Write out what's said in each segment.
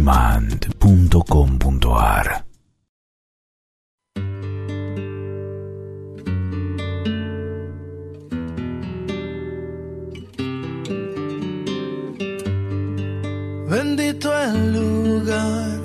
onodemand.com.ar. Bendito el lugar.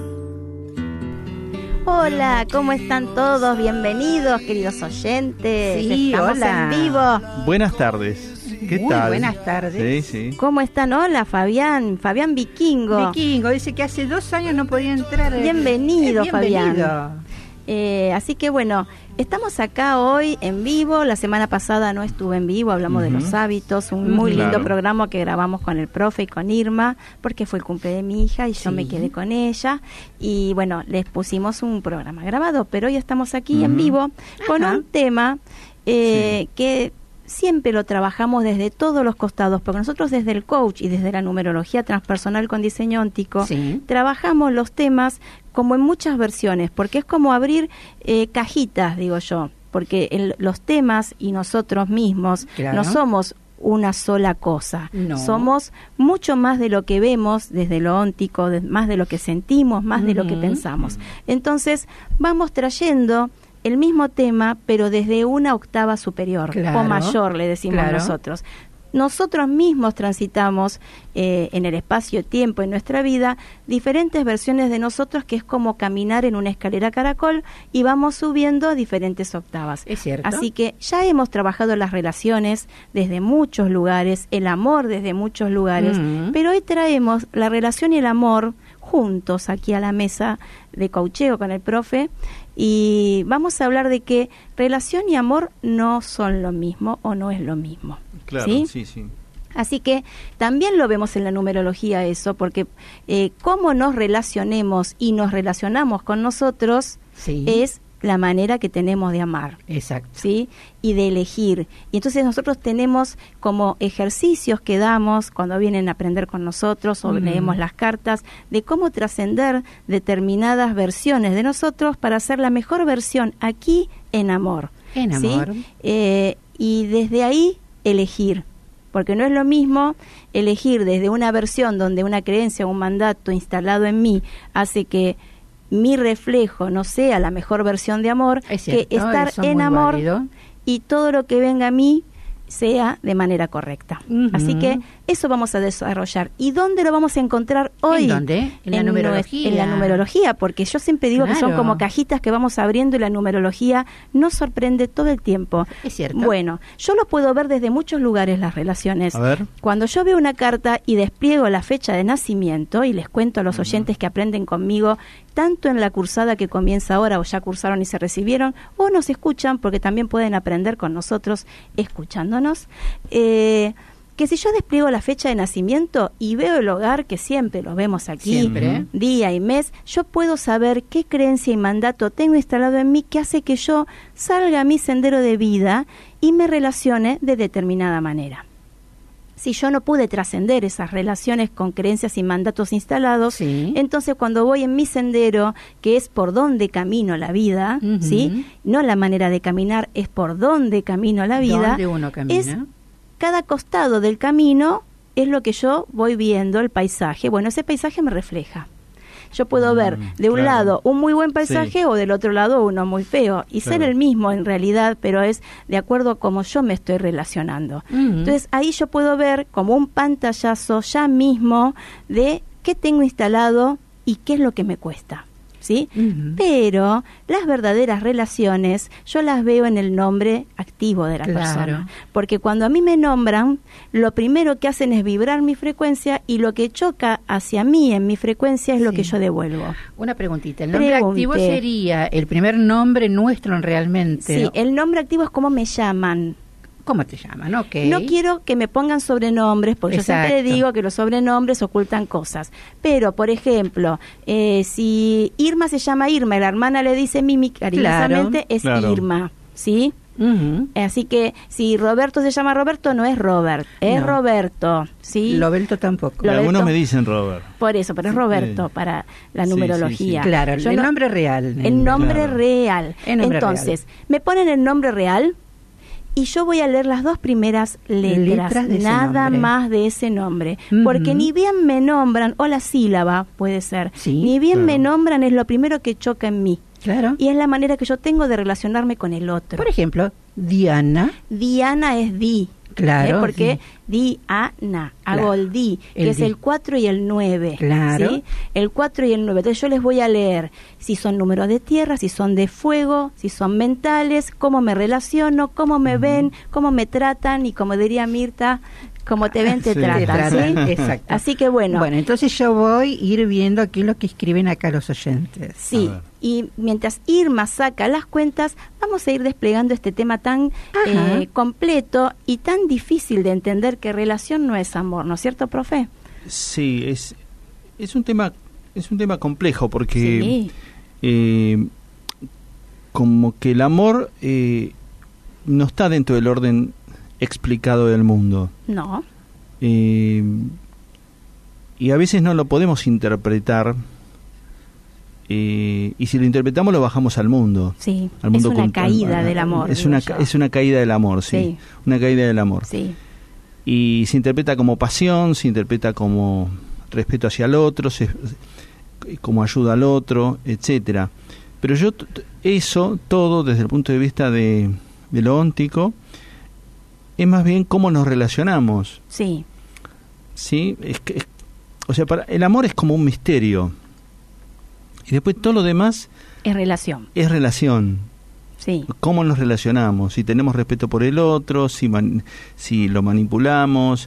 Hola, ¿cómo están todos? Bienvenidos, queridos oyentes. Sí, estamos hola. en vivo. Buenas tardes. ¿Qué Muy tal? buenas tardes. Sí. ¿Cómo están? Hola, Fabián Vikingo. Vikingo dice que hace 2 años no podía entrar. Bienvenido, Bienvenido. Fabián. Así que bueno, estamos acá hoy en vivo. La semana pasada no estuve en vivo, hablamos de los hábitos, un muy lindo Claro. programa que grabamos con el profe y con Irma, porque fue el cumple de mi hija y yo me quedé con ella. Y bueno, les pusimos un programa grabado, pero hoy estamos aquí en vivo con un tema que siempre lo trabajamos desde todos los costados, porque nosotros desde el coach y desde la numerología transpersonal con diseño óntico trabajamos los temas como en muchas versiones, porque es como abrir cajitas, digo yo, porque los temas y nosotros mismos no somos una sola cosa, somos mucho más de lo que vemos desde lo óntico, más de lo que sentimos, más de lo que pensamos. Entonces vamos trayendo el mismo tema, pero desde una octava superior o mayor, le decimos nosotros. Nosotros mismos transitamos en el espacio-tiempo, en nuestra vida, diferentes versiones de nosotros, que es como caminar en una escalera caracol y vamos subiendo diferentes octavas. Es cierto. Así que ya hemos trabajado las relaciones desde muchos lugares, el amor desde muchos lugares, pero hoy traemos la relación y el amor juntos aquí a la mesa de coacheo con el profe, y vamos a hablar de que relación y amor no son lo mismo o no es lo mismo. Claro, ¿sí? Así que también lo vemos en la numerología eso, porque cómo nos relacionemos y nos relacionamos con nosotros es la manera que tenemos de amar. Exacto. ¿Sí? Y de elegir. Y entonces nosotros tenemos como ejercicios que damos cuando vienen a aprender con nosotros o leemos las cartas, de cómo trascender determinadas versiones de nosotros para hacer la mejor versión aquí en amor. En amor. ¿Sí? Y desde ahí elegir. Porque no es lo mismo elegir desde una versión donde una creencia o un mandato instalado en mí hace que mi reflejo no sea la mejor versión de amor, que estar en amor y todo lo que venga a mí sea de manera correcta. Así que eso vamos a desarrollar. ¿Y dónde lo vamos a encontrar hoy? ¿En dónde? En la numerología. En la numerología, porque yo siempre digo que son como cajitas que vamos abriendo y la numerología nos sorprende todo el tiempo. Es cierto. Bueno, yo lo puedo ver desde muchos lugares, las relaciones. A ver. Cuando yo veo una carta y despliego la fecha de nacimiento, y les cuento a los oyentes que aprenden conmigo, tanto en la cursada que comienza ahora, o ya cursaron y se recibieron, o nos escuchan, porque también pueden aprender con nosotros escuchándonos, que si yo despliego la fecha de nacimiento y veo el hogar, que siempre lo vemos aquí, día y mes, yo puedo saber qué creencia y mandato tengo instalado en mí que hace que yo salga a mi sendero de vida y me relacione de determinada manera. Si yo no pude trascender esas relaciones con creencias y mandatos instalados, entonces cuando voy en mi sendero, que es por donde camino la vida, ¿sí? No la manera de caminar, es por donde camino la vida. ¿Dónde uno camina? Es cada costado del camino es lo que yo voy viendo, el paisaje. Bueno, ese paisaje me refleja. Yo puedo ver de un lado un muy buen paisaje o del otro lado uno muy feo y ser el mismo en realidad, pero es de acuerdo a cómo yo me estoy relacionando. Entonces ahí yo puedo ver como un pantallazo ya mismo de qué tengo instalado y qué es lo que me cuesta. ¿Sí? Pero las verdaderas relaciones yo las veo en el nombre activo de la persona, porque cuando a mí me nombran, lo primero que hacen es vibrar mi frecuencia y lo que choca hacia mí en mi frecuencia es lo que yo devuelvo. Una preguntita, ¿el nombre activo sería el primer nombre nuestro realmente? Sí, el nombre activo es como me llaman. ¿Cómo te llaman? Okay. No quiero que me pongan sobrenombres, porque yo siempre digo que los sobrenombres ocultan cosas. Pero, por ejemplo, si Irma se llama Irma y la hermana le dice Mimi cariñosamente, es Irma, ¿sí? Así que si Roberto se llama Roberto, no es Robert, es Roberto, ¿sí? Roberto tampoco. Algunos me dicen Robert. Por eso, pero es Roberto para la numerología. Claro, el nombre real. El nombre real. Entonces, me ponen el nombre real y yo voy a leer las 2 primeras letras de nada más de ese nombre, porque ni bien me nombran, o la sílaba puede ser, ni bien me nombran, es lo primero que choca en mí. Claro. Y es la manera que yo tengo de relacionarme con el otro. Por ejemplo, Diana. Diana es di. Claro. Porque Diana, hago el di, que es el 4 y el 9. Claro. ¿sí? El 4 y el 9. Entonces yo les voy a leer si son números de tierra, si son de fuego, si son mentales, cómo me relaciono, cómo me ven, cómo me tratan, y como diría Mirta, como te ven, te tratan. ¿sí? Exacto. Así que bueno. Bueno, entonces yo voy a ir viendo aquí lo que escriben acá los oyentes. Sí, y mientras Irma saca las cuentas, vamos a ir desplegando este tema tan completo y tan difícil de entender, que relación no es amor, ¿no es cierto, profe? Sí, es un tema complejo, porque como que el amor no está dentro del orden explicado del mundo. No. Y a veces no lo podemos interpretar, y si lo interpretamos lo bajamos al mundo. Sí, al mundo es una caída del amor. Es una caída del amor, sí. Una caída del amor. Sí. Y se interpreta como pasión, se interpreta como respeto hacia el otro, como ayuda al otro, etcétera. Pero yo eso todo desde el punto de vista de lo óntico es más bien cómo nos relacionamos. Sí. Sí, o sea, el amor es como un misterio. Y después todo lo demás es relación. Es relación. Sí. Cómo nos relacionamos, si tenemos respeto por el otro, si lo manipulamos,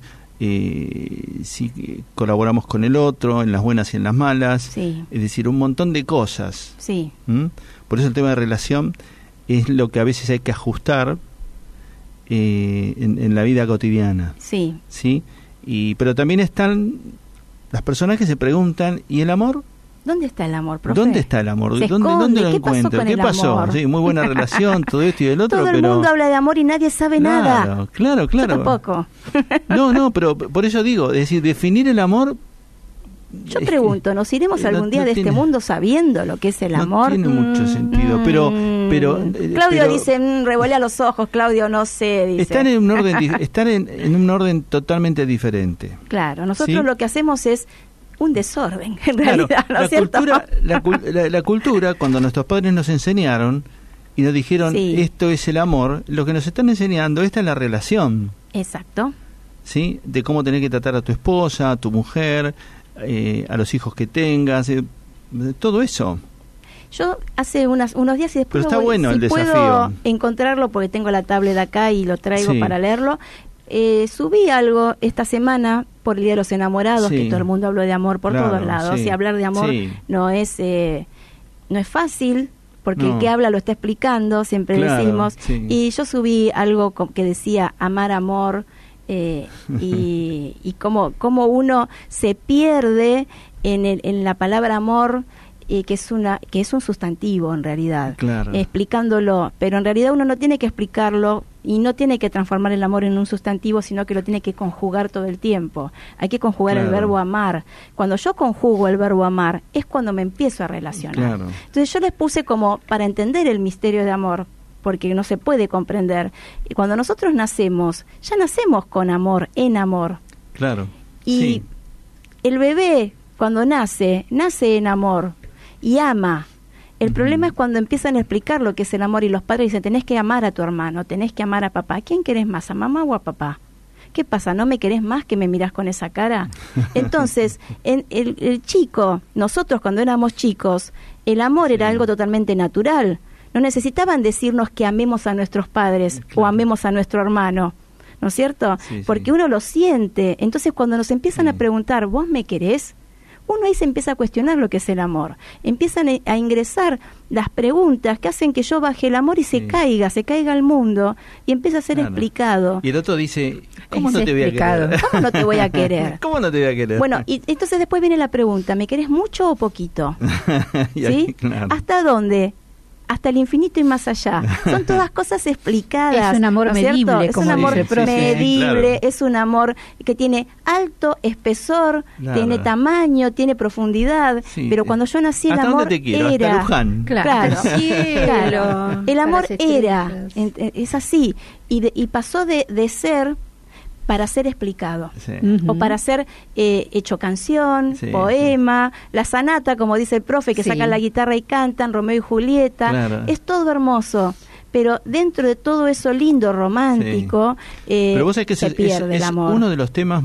si colaboramos con el otro en las buenas y en las malas. Sí. Es decir, un montón de cosas. Sí. Por eso el tema de relación es lo que a veces hay que ajustar en la vida cotidiana. Sí. ¿Sí? Pero también están las personas que se preguntan, ¿y el amor? ¿Dónde está el amor, profe? ¿Dónde está el amor? ¿Dónde lo encuentro? ¿Qué pasó? Amor? Sí, muy buena relación, todo esto y el otro, todo el mundo habla de amor y nadie sabe nada. Claro. Yo tampoco. No, pero por eso digo, es decir, definir el amor. Yo pregunto, ¿nos iremos algún día de este mundo sabiendo lo que es el amor? No tiene mucho sentido, pero Claudio dice, revolea los ojos, Claudio, no sé, dice. Están en un orden totalmente diferente. Claro, nosotros lo que hacemos es un desorden, en claro, realidad, ¿no es cierto? La cultura, cuando nuestros padres nos enseñaron y nos dijeron, esto es el amor, lo que nos están enseñando, esta es la relación. Exacto. ¿Sí? De cómo tener que tratar a tu esposa, a tu mujer, a los hijos que tengas, todo eso. Yo hace unos días, y después pero está bueno el desafío. Puedo encontrarlo porque tengo la tablet acá y lo traigo para leerlo. Subí algo esta semana por el Día de los Enamorados, que todo el mundo habló de amor por todos lados, y hablar de amor no es fácil, porque el que habla lo está explicando, siempre decimos, y yo subí algo que decía amar, amor, y cómo uno se pierde en la palabra amor, que es un sustantivo en realidad, explicándolo, pero en realidad uno no tiene que explicarlo y no tiene que transformar el amor en un sustantivo, sino que lo tiene que conjugar todo el tiempo. Hay que conjugar el verbo amar. Cuando yo conjugo el verbo amar es cuando me empiezo a relacionar. Entonces yo les puse como para entender el misterio de amor, porque no se puede comprender. Y cuando nosotros nacemos, ya nacemos con amor, en amor. Y el bebé cuando nace en amor y ama. El problema es cuando empiezan a explicar lo que es el amor y los padres dicen, tenés que amar a tu hermano, tenés que amar a papá. ¿A quién querés más, a mamá o a papá? ¿Qué pasa? ¿No me querés más que me mirás con esa cara? Entonces, el chico, nosotros cuando éramos chicos, el amor era algo totalmente natural. No necesitaban decirnos que amemos a nuestros padres o amemos a nuestro hermano, ¿no es cierto? Porque uno lo siente. Entonces, cuando nos empiezan a preguntar, ¿vos me querés? Uno ahí se empieza a cuestionar lo que es el amor. Empiezan a ingresar las preguntas que hacen que yo baje el amor y se caiga al mundo y empieza a ser explicado. Y el otro dice, ¿cómo no te voy a querer? ¿Cómo no te voy a querer? ¿Cómo no te voy a querer? Bueno, y entonces después viene la pregunta, ¿me querés mucho o poquito? ¿Sí? ¿Hasta dónde? hasta el infinito y más allá. Son todas cosas explicadas. Es un amor ¿no medible, es como un amor dice el profe. medible, Claro. es un amor que tiene alto espesor, Claro. tiene tamaño, tiene profundidad, Sí. pero cuando yo nací el ¿Hasta amor dónde te quiero? era... Hasta Luján. Claro, Cielo, claro. El amor para las era, estrellas. es así, y pasó de ser para ser explicado. Sí. O para ser hecho canción, Sí, poema, la sanata, como dice el profe, que Sí. sacan la guitarra y cantan, Romeo y Julieta, Claro. es todo hermoso, pero dentro de todo eso lindo, romántico, Pero vos sabés que se pierde el amor. uno de los temas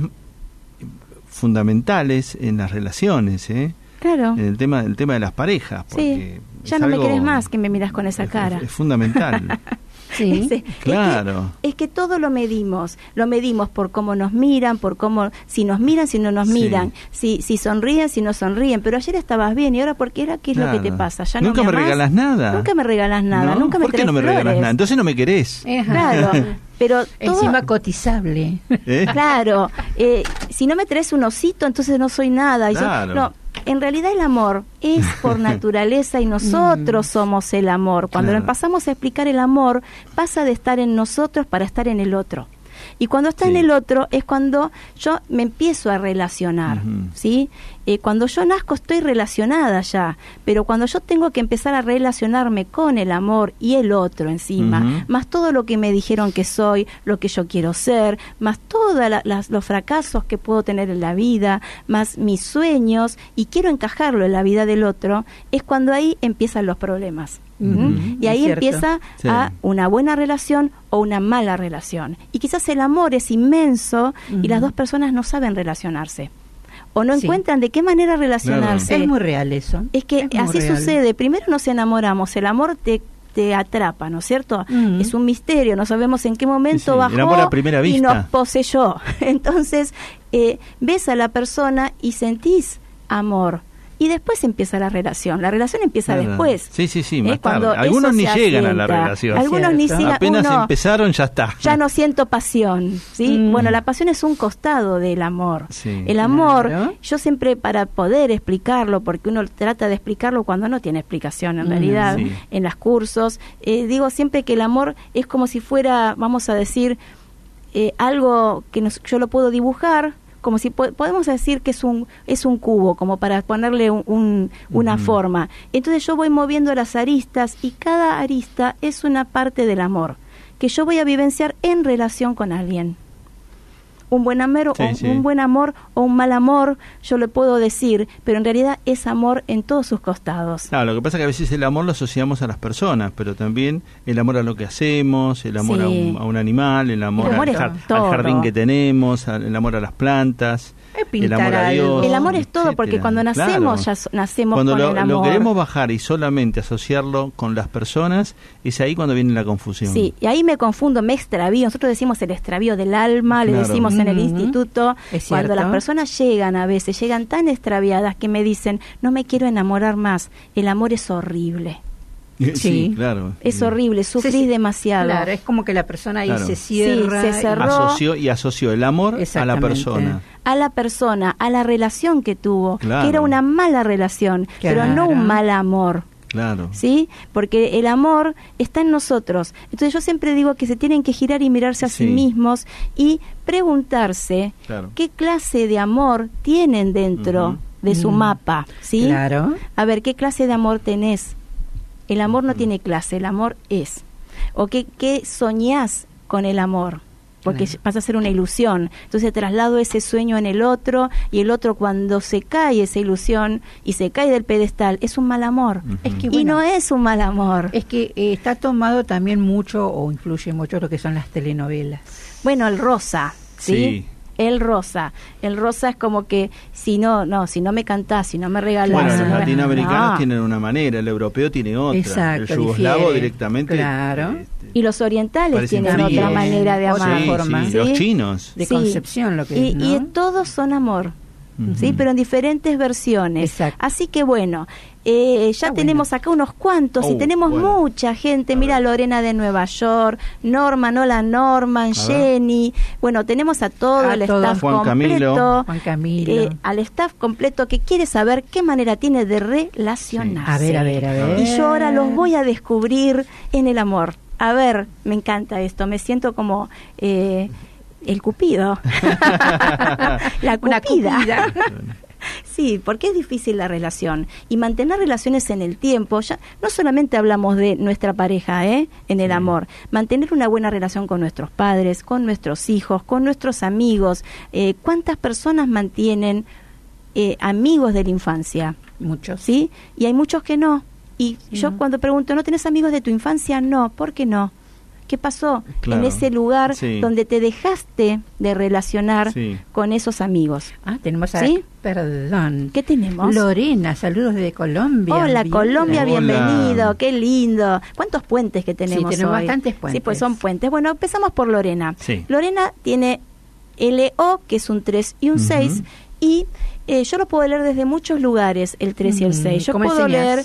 fundamentales en las relaciones, Claro, en el tema de las parejas. Porque ya es no me algo- querés más que me miras con esa cara. Es fundamental. Sí. Claro. Es que todo lo medimos por cómo nos miran, por cómo, si nos miran, si no nos Sí. miran, si sonríen, si no sonríen, pero ayer estabas bien y ahora ¿por qué era? ¿Qué es lo que te Claro. pasa? ¿Ya Nunca no me amás? regalas nada. Nunca me regalas nada, ¿No? nunca me ¿Por qué traes no me regalas flores. nada? Entonces no me querés. Ajá. Claro, pero todo, Encima cotizable. ¿Eh? claro, si no me traes un osito, entonces no soy nada. Y Claro. no, en realidad el amor es por naturaleza y nosotros somos el amor. Cuando Claro. pasamos a explicar el amor, pasa de estar en nosotros para estar en el otro. Y cuando está Sí. en el otro es cuando yo me empiezo a relacionar, Ujú. ¿sí? Cuando yo nazco estoy relacionada ya, pero cuando yo tengo que empezar a relacionarme con el amor y el otro encima, Ujú. más todo lo que me dijeron que soy, lo que yo quiero ser, más todos los fracasos que puedo tener en la vida, más mis sueños, y quiero encajarlo en la vida del otro, es cuando ahí empiezan los problemas. Ujú, Y ahí es cierto. empieza Sí. a una buena relación o una mala relación. Y quizás el amor es inmenso y las dos personas no saben relacionarse. O no Sí. encuentran de qué manera relacionarse. Es muy real eso. Es que muy así real. sucede. Primero nos enamoramos, el amor te atrapa, ¿no es cierto? Ujú. Es un misterio, no sabemos en qué momento Sí, bajó el amor a primera y vista. nos poseyó. Entonces, ves a la persona y sentís amor. Y después empieza la relación. La relación empieza Claro. después. Sí, más Cuando tarde. Algunos eso ni se llegan a la asienta. relación. Algunos ni Cierto. sigan. Apenas uno, empezaron, ya está. ya no siento pasión, ¿sí? Mm. Bueno, la pasión es un costado del amor. Sí. El amor, Claro. yo siempre para poder explicarlo, porque uno trata de explicarlo cuando no tiene explicación en realidad, sí. en los cursos, digo siempre que el amor es como si fuera, vamos a decir, algo que yo lo puedo dibujar, como si podemos decir que es un cubo, como para ponerle una Ujú. forma. Entonces yo voy moviendo las aristas y cada arista es una parte del amor que yo voy a vivenciar en relación con alguien. Un buen amor, Sí. un buen amor o un mal amor, yo le puedo decir, pero en realidad es amor en todos sus costados. Claro, lo que pasa es que a veces el amor lo asociamos a las personas, pero también el amor a lo que hacemos, el amor Sí. a un animal, el amor, El amor al, es al todo. jardín que tenemos, el amor a las plantas, el amor a Dios. El amor es todo, porque etcétera. cuando nacemos Claro. ya nacemos Cuando con el amor. lo queremos bajar y solamente asociarlo con las personas, es ahí cuando viene la confusión. Sí, y ahí me confundo, me extravío. Nosotros decimos el extravío del alma, le Claro. decimos en el Ujú. instituto. Es Cuando cierto. las personas llegan a veces, llegan tan extraviadas que me dicen, no me quiero enamorar más, el amor es horrible. Sí, Sí. claro. Es horrible, sufrís Sí, demasiado. Claro, es como que la persona ahí Claro. se cierra. Sí, se cerró. Asoció el amor a la Exactamente. persona. A la persona, a la relación que tuvo, Claro. que era una mala relación, pero no un Claro. mal amor. Claro. ¿Sí? Porque el amor está en nosotros. Entonces yo siempre digo que se tienen que girar y mirarse a sí Sí. mismos y preguntarse Claro. qué clase de amor tienen dentro Ujú. de su mapa, ¿sí? Claro. A ver, ¿qué clase de amor tenés? El amor no tiene clase, el amor es. O qué soñás con el amor, porque Claro. pasa a ser una ilusión. Entonces traslado ese sueño en el otro, y el otro, cuando se cae esa ilusión y se cae del pedestal, es un mal amor. Ujú. Es que, Y bueno, no es un mal amor. es que está tomado también mucho, o influye mucho lo que son las telenovelas. Bueno, el rosa, ¿sí? Sí. El rosa es como que si no me cantás, si no me regalás, Bueno, si los no me- latinoamericanos No. tienen una manera, el europeo tiene otra, Exacto, el yugoslavo difiere. directamente. Claro. Y los orientales Parecen tienen fríos. otra manera de Otra amar. Sí, forma. sí, ¿Sí? los chinos. De Sí. concepción lo que y, es, ¿no? y todos son amor. ¿sí? Pero en diferentes versiones. Exacto. Así que bueno, ya tenemos acá unos cuantos y tenemos mucha gente. Mira, Lorena de Nueva York, Norman, hola Norman, Jenny. Bueno, tenemos a todo el staff completo. Juan Camilo. Al staff completo que quiere saber qué manera tiene de relacionarse. Sí. A ver. Y yo ahora los voy a descubrir en el amor. A ver, me encanta esto, me siento como el cupido. La cupida. Sí, porque es difícil la relación y mantener relaciones en el tiempo. Ya no solamente hablamos de nuestra pareja, en el amor, mantener una buena relación con nuestros padres, con nuestros hijos, con nuestros amigos. ¿Cuántas personas mantienen amigos de la infancia? Muchos. Sí, y hay muchos que no. Y yo cuando pregunto, ¿no tenés amigos de tu infancia? No, ¿por qué no? ¿Qué pasó en ese lugar donde te dejaste de relacionar con esos amigos? Tenemos perdón. ¿Qué tenemos? Lorena, saludos desde Colombia. Hola, Colombia, bienvenido. Qué lindo. ¿Cuántos puentes que tenemos hoy? Tenemos bastantes puentes. Sí, pues son puentes. Bueno, empezamos por Lorena. Sí. Lorena tiene LO, que es un 3 y un 6, y yo lo puedo leer desde muchos lugares, el 3 y el 6. Yo puedo leer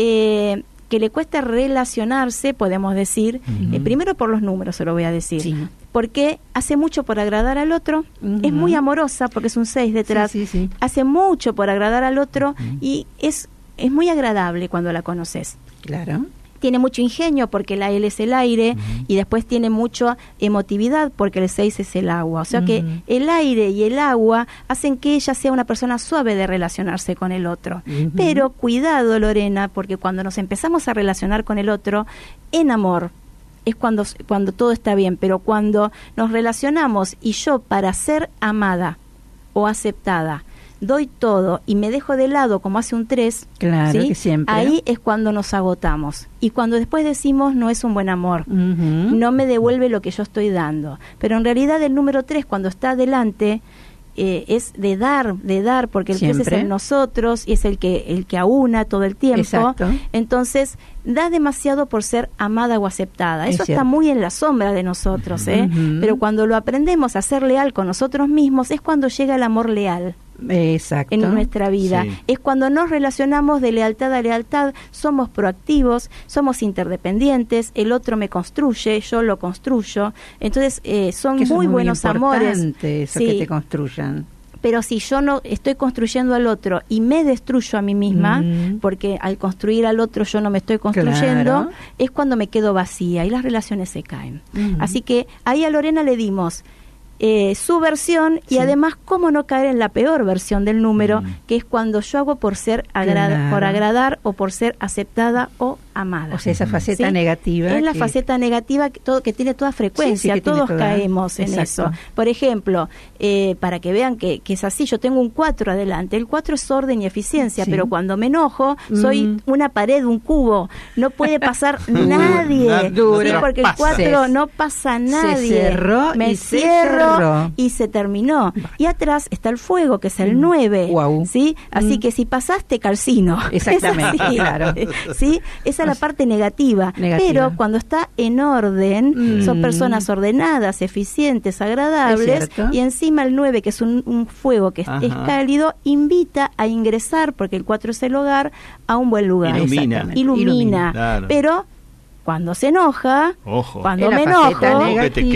que le cuesta relacionarse, podemos decir, primero por los números, se lo voy a decir, porque hace mucho por agradar al otro, es muy amorosa, porque es un 6 detrás, hace mucho por agradar al otro, y es muy agradable cuando la conoces. Claro. Tiene mucho ingenio porque la L es el aire, y después tiene mucha emotividad porque el 6 es el agua. O sea que el aire y el agua hacen que ella sea una persona suave de relacionarse con el otro. Pero cuidado, Lorena, porque cuando nos empezamos a relacionar con el otro en amor, es cuando todo está bien. Pero cuando nos relacionamos y yo, para ser amada o aceptada, doy todo y me dejo de lado como hace un 3, claro, que siempre. Ahí es cuando nos agotamos. Y cuando después decimos, no es un buen amor, no me devuelve lo que yo estoy dando. Pero en realidad el número 3, cuando está adelante, es de dar, porque el 3 es en nosotros y es el que aúna todo el tiempo. Exacto. Entonces, da demasiado por ser amada o aceptada. Eso está muy en la sombra de nosotros, pero cuando lo aprendemos a ser leal con nosotros mismos, es cuando llega el amor leal. Exacto. En nuestra vida. Es cuando nos relacionamos de lealtad a lealtad, somos proactivos, somos interdependientes, el otro me construye, yo lo construyo. Entonces, son muy buenos amores. Eso que te construyan. Pero si yo no estoy construyendo al otro y me destruyo a mí misma, porque al construir al otro yo no me estoy construyendo, es cuando me quedo vacía y las relaciones se caen. Así que ahí a Lorena le dimos su versión y además cómo no caer en la peor versión del número, que es cuando yo hago por ser por agradar o por ser aceptada o amada. O sea, esa faceta negativa. Es la faceta negativa que tiene toda frecuencia, todos caemos en eso. Por ejemplo, para que vean que es así, yo tengo un 4 adelante, el 4 es orden y eficiencia, pero cuando me enojo soy una pared, un cubo, no puede pasar nadie, porque el 4 no pasa nadie, se cerró me cierro y se terminó. Y atrás está el fuego, que es el 9, ¿sí? Así que si pasaste, calcino. Exactamente, claro. ¿Sí? Esa es la parte negativa. Pero cuando está en orden, son personas ordenadas, eficientes, agradables, y encima el 9, que es un fuego que es cálido, invita a ingresar, porque el 4 es el hogar, a un buen lugar. Ilumina. Claro. Pero cuando se enoja, cuando me enojo, que te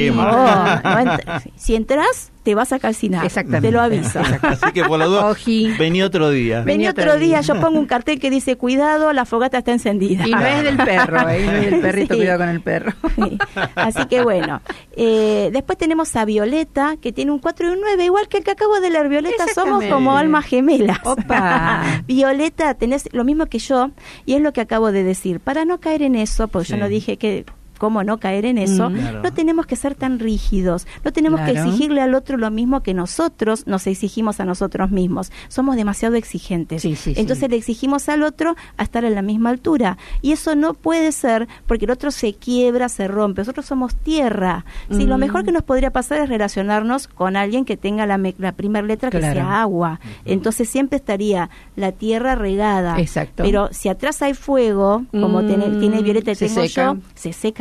quema. Si entras, te vas a calcinar. Exactamente. Te lo aviso. Así que por la duda, vení otro día. Vení otro día, yo pongo un cartel que dice, cuidado, la fogata está encendida. Y no es del perro, no es del perrito, cuidado con el perro. Así que bueno. Después tenemos a Violeta, que tiene un 4 y un 9, igual que el que acabo de leer. Violeta, somos como almas gemelas. Opa. Violeta, tenés lo mismo que yo, y es lo que acabo de decir. Para no caer en eso, porque yo no dije que cómo no caer en eso, no tenemos que ser tan rígidos, no tenemos que exigirle al otro lo mismo que nosotros nos exigimos a nosotros mismos. Somos demasiado exigentes. Entonces le exigimos al otro a estar en la misma altura. Y eso no puede ser, porque el otro se quiebra, se rompe. Nosotros somos tierra. Lo mejor que nos podría pasar es relacionarnos con alguien que tenga la primera letra que sea agua. Entonces siempre estaría la tierra regada. Exacto. Pero si atrás hay fuego, como tiene Violeta y tengo yo, se seca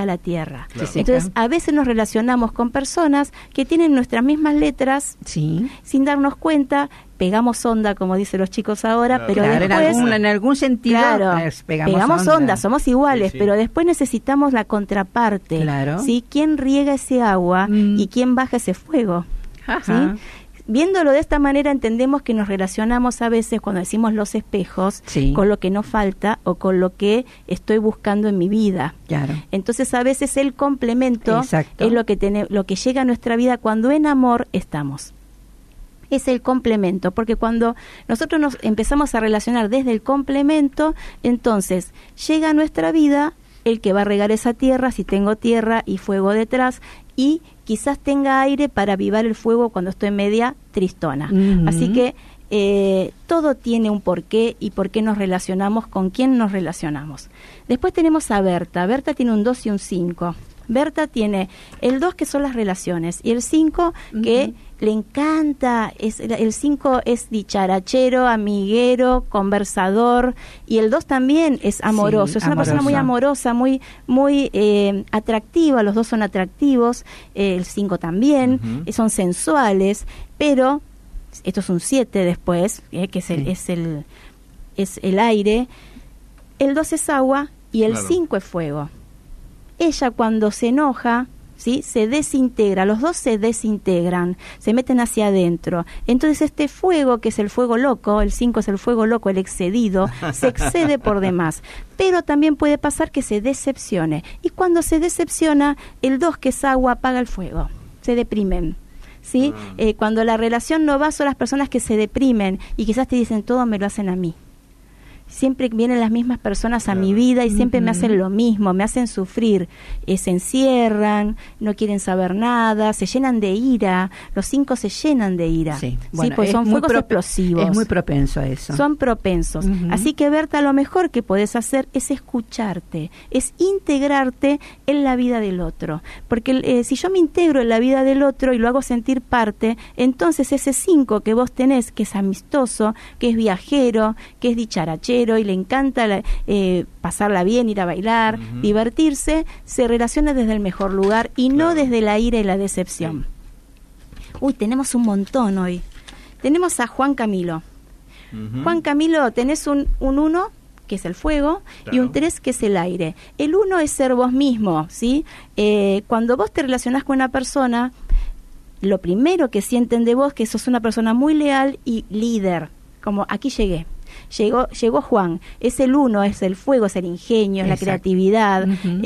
la tierra. Claro. Entonces, a veces nos relacionamos con personas que tienen nuestras mismas letras, Sí. sin darnos cuenta, pegamos onda, como dicen los chicos ahora, Claro. pero Claro, después... en algún sentido Claro, pegamos onda, somos iguales, Sí, sí. pero después necesitamos la contraparte. Claro. ¿Sí? ¿Quién riega ese agua y quién baja ese fuego? Ajá. ¿Sí? Viéndolo de esta manera entendemos que nos relacionamos a veces cuando decimos los espejos Sí. con lo que nos falta o con lo que estoy buscando en mi vida. Claro. Entonces a veces el complemento Exacto. es lo que llega a nuestra vida cuando en amor estamos. Es el complemento, porque cuando nosotros nos empezamos a relacionar desde el complemento, entonces llega a nuestra vida el que va a regar esa tierra, si tengo tierra y fuego detrás, y quizás tenga aire para avivar el fuego cuando estoy media tristona. Ujú. Así que todo tiene un porqué y por qué nos relacionamos, con quién nos relacionamos. Después tenemos a Berta. Berta tiene un 2 y un 5. Berta tiene el 2 que son las relaciones y el 5 que le encanta, el 5 es dicharachero, amiguero, conversador, y el 2 también es amoroso, Sí, es una persona muy amorosa, muy atractiva, los dos son atractivos, el 5 también, son sensuales, pero esto es un 7 después, que es el aire, el 2 es agua y el 5 es fuego. Ella cuando se enoja, ¿sí?, se desintegra, los dos se desintegran, se meten hacia adentro. Entonces este fuego, que es el fuego loco, el 5 es el fuego loco, el excedido, se excede por demás. Pero también puede pasar que se decepcione. Y cuando se decepciona, el 2, que es agua, apaga el fuego, se deprimen. ¿Sí? Cuando la relación no va, son las personas que se deprimen y quizás te dicen, todo me lo hacen a mí. Siempre vienen las mismas personas a mi vida y siempre me hacen lo mismo, me hacen sufrir, se encierran, no quieren saber nada, se llenan de ira, los 5 se llenan de ira, Sí, bueno, pues son fuegos explosivos. Es muy propenso a eso. Son propensos. Así que, Berta, lo mejor que podés hacer es escucharte, es integrarte en la vida del otro. Porque si yo me integro en la vida del otro y lo hago sentir parte, entonces ese 5 que vos tenés, que es amistoso, que es viajero, que es dicharachero, y le encanta pasarla bien, ir a bailar, divertirse, se relaciona desde el mejor lugar y no desde la ira y la decepción. Uy, tenemos un montón hoy. Tenemos a Juan Camilo. Juan Camilo, tenés un 1, que es el fuego, y un 3, que es el aire. El 1 es ser vos mismo, ¿sí? Cuando vos te relacionás con una persona, lo primero que sienten de vos que sos una persona muy leal y líder, como aquí llegué. Llegó Juan, es el 1, es el fuego, es el ingenio, es la creatividad,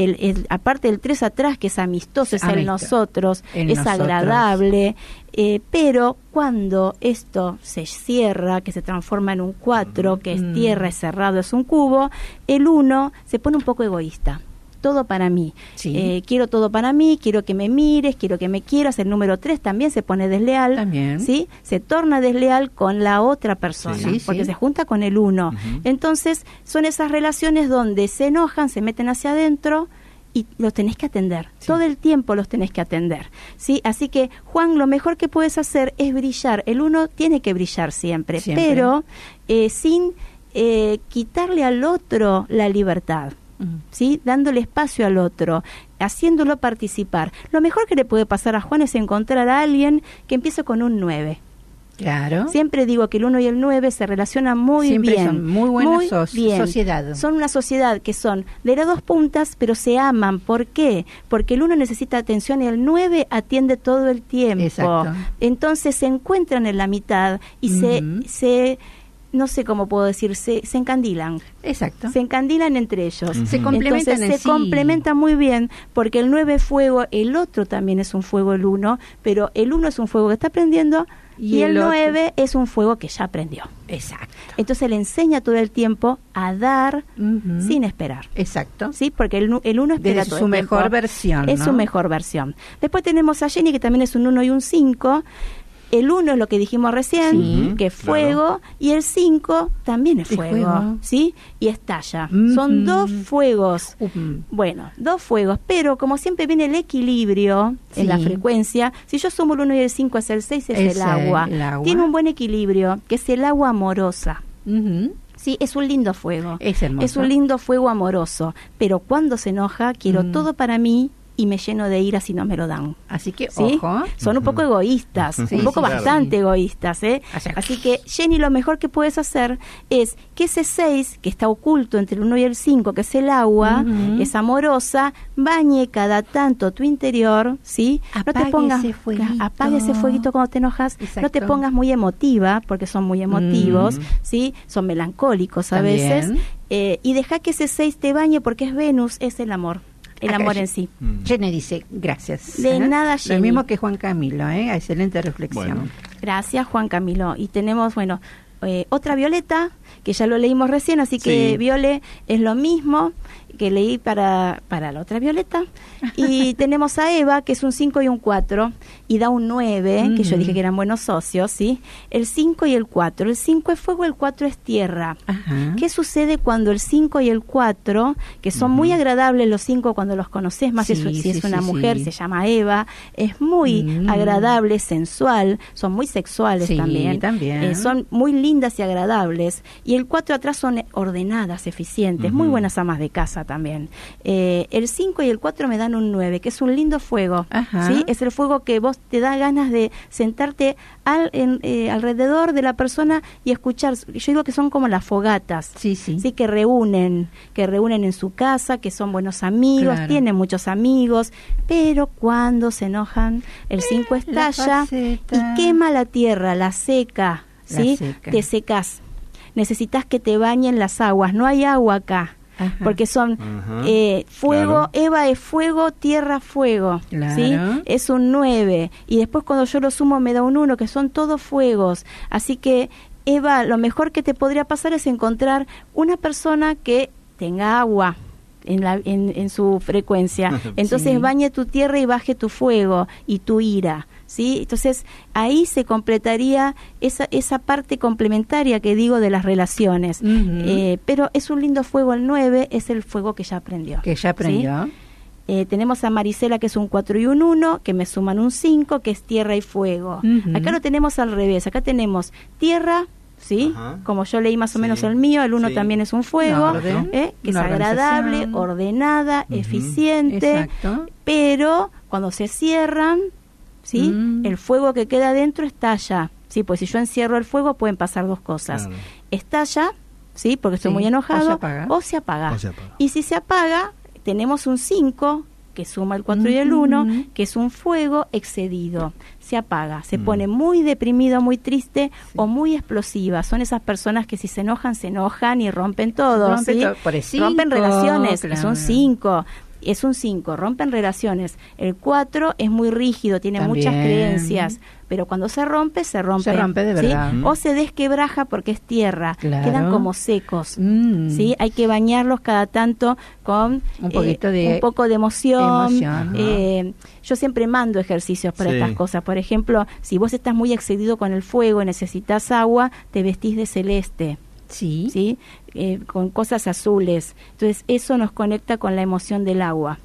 aparte del 3 atrás, que es amistoso, es el nosotros, es agradable, pero cuando esto se cierra, que se transforma en un 4, que es tierra, es cerrado, es un cubo, el 1 se pone un poco egoísta. Todo para mí. Sí. Quiero todo para mí, quiero que me mires, quiero que me quieras. El número 3 también se pone desleal. También. ¿Sí? Se torna desleal con la otra persona, porque se junta con el 1. Entonces, son esas relaciones donde se enojan, se meten hacia adentro y los tenés que atender. Todo el tiempo los tenés que atender. ¿Sí? Así que, Juan, lo mejor que puedes hacer es brillar. El 1 tiene que brillar siempre. Pero sin quitarle al otro la libertad. ¿Sí? Dándole espacio al otro, haciéndolo participar. Lo mejor que le puede pasar a Juan es encontrar a alguien que empiece con un 9. Claro. Siempre digo que el 1 y el 9 se relacionan muy Siempre bien. Son muy buenas sociedad. Son una sociedad que son de las dos puntas, pero se aman. ¿Por qué? Porque el 1 necesita atención y el 9 atiende todo el tiempo. Exacto. Entonces se encuentran en la mitad y se no sé cómo puedo decir, se encandilan. Exacto. Se encandilan entre ellos. Se complementan. Entonces se complementan muy bien, porque el 9 es fuego, el otro también es un fuego, el 1, pero el 1 es un fuego que está aprendiendo y el 9 es un fuego que ya aprendió. Exacto. Entonces le enseña todo el tiempo a dar sin esperar. Exacto. Sí, porque el 1 espera todo el tiempo. Es su mejor versión, Es su mejor versión. Después tenemos a Jenny, que también es un 1 y un 5. El 1 es lo que dijimos recién, que es fuego, y el 5 también es fuego, ¿sí? Y estalla. Son 2 fuegos. Bueno, 2 fuegos, pero como siempre viene el equilibrio en la frecuencia, si yo sumo el 1 y el 5 es el 6, es el agua. Tiene un buen equilibrio, que es el agua amorosa. Sí, es un lindo fuego. Es hermoso. Es un lindo fuego amoroso, pero cuando se enoja quiero todo para mí y me lleno de ira si no me lo dan. Así que, ¿sí? ojo. Son un poco egoístas, Sí, un poco sí, bastante egoístas, ¿eh? Así que, Jenny, lo mejor que puedes hacer es que ese 6, que está oculto entre el 1 y el 5, que es el agua, es amorosa, bañe cada tanto tu interior, ¿sí? Apague no te pongas, ese fueguito. apague ese fueguito cuando te enojas, Exacto. no te pongas muy emotiva, porque son muy emotivos, ¿sí? Son melancólicos a También. veces, y deja que ese 6 te bañe, porque es Venus, es el amor. El Acá amor en sí. Jenny dice, gracias. De nada, Jenny. Lo mismo que Juan Camilo, excelente reflexión. Bueno. Gracias, Juan Camilo. Y tenemos, bueno, otra Violeta, que ya lo leímos recién, así que Sí. Viole es lo mismo que leí para la otra Violeta. Y tenemos a Eva, que es un 5 y un 4, y da un 9, que yo dije que eran buenos socios, ¿sí? El 5 y el 4. El 5 es fuego, el 4 es tierra. Ajá. ¿Qué sucede cuando el 5 y el 4, que son muy agradables los 5 cuando los conoces, más Sí, si es sí, una sí, mujer, sí. se llama Eva, es muy agradable, sensual, son muy sexuales Sí, también. también. Son muy lindas y agradables. Y el 4 atrás son ordenadas, eficientes, muy buenas amas de casa también. El 5 y el 4 me dan un 9, que es un lindo fuego. Ajá. ¿Sí? Es el fuego que vos te da ganas de sentarte alrededor de la persona y escuchar. Yo digo que son como las fogatas. Sí, sí. Sí, que reúnen en su casa, que son buenos amigos, Claro. tienen muchos amigos, pero cuando se enojan, el 5 la estalla faceta. y quema la tierra, la seca, La ¿sí? seca. Te secas. Necesitas que te bañen las aguas, no hay agua acá. Ajá. Porque son Ajá. fuego, Claro. Eva es fuego, tierra, fuego, Claro. ¿sí? Es un 9, y después cuando yo lo sumo me da un 1, que son todos fuegos. Así que, Eva, lo mejor que te podría pasar es encontrar una persona que tenga agua en su frecuencia. Entonces Sí. bañe tu tierra y baje tu fuego y tu ira, ¿sí? Entonces ahí se completaría esa parte complementaria que digo de las relaciones. Pero es un lindo fuego el 9, es el fuego que ya aprendió. Que ya aprendió. ¿sí? Tenemos a Marisela, que es un 4 y un 1, que me suman un 5, que es tierra y fuego. Acá lo tenemos al revés, acá tenemos tierra, ¿sí? Ajá. Como yo leí más o Sí. menos el mío, el 1 Sí. también es un fuego, Un orden, que es una agradable, organización. ordenada, eficiente, Exacto. pero cuando se cierran, ¿sí? El fuego que queda adentro estalla, ¿sí? Pues si yo encierro el fuego pueden pasar dos cosas. Claro. Estalla, ¿sí? Porque estoy Sí, muy enojado, o se apaga. o se apaga. O se apaga. Y si se apaga, tenemos un 5, que suma el 4 y el 1, que es un fuego excedido. Se apaga, se pone muy deprimido, muy triste o muy explosiva. Son esas personas que si se enojan y rompen todo. Rompen ¿sí? todo, por el 5, Rompen relaciones, claro. es un 5. Es un 5, rompen relaciones. El 4 es muy rígido, tiene También. muchas creencias, pero cuando se rompe, se rompe. Se rompe de ¿sí? verdad. O se desquebraja porque es tierra, Claro. quedan como secos. Mm. ¿Sí? Hay que bañarlos cada tanto con Un poquito de un poco de emoción. emoción. Yo siempre mando ejercicios para Sí. estas cosas. Por ejemplo, si vos estás muy excedido con el fuego y necesitas agua, te vestís de celeste. Sí. ¿Sí? Con cosas azules. Entonces eso nos conecta con la emoción del agua.